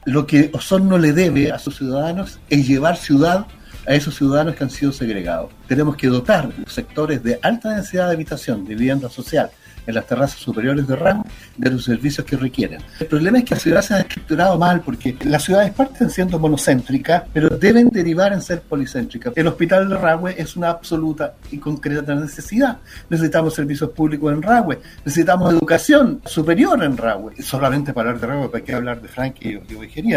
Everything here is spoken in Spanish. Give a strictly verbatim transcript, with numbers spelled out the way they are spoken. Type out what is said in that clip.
Lo que Osorno le debe a sus ciudadanos es llevar ciudad a esos ciudadanos que han sido segregados. Tenemos que dotar los sectores de alta densidad de habitación, de vivienda social, en las terrazas superiores de Rahue, de los servicios que requieren. El problema es que la ciudad se ha estructurado mal, porque las ciudades parten siendo monocéntricas, pero deben derivar en ser policéntricas. El hospital de Rahue es una absoluta y concreta necesidad. Necesitamos servicios públicos en Rahue, necesitamos educación superior en Rahue. Solamente para hablar de Rahue, ¿para qué hablar de Franque y Ovejería?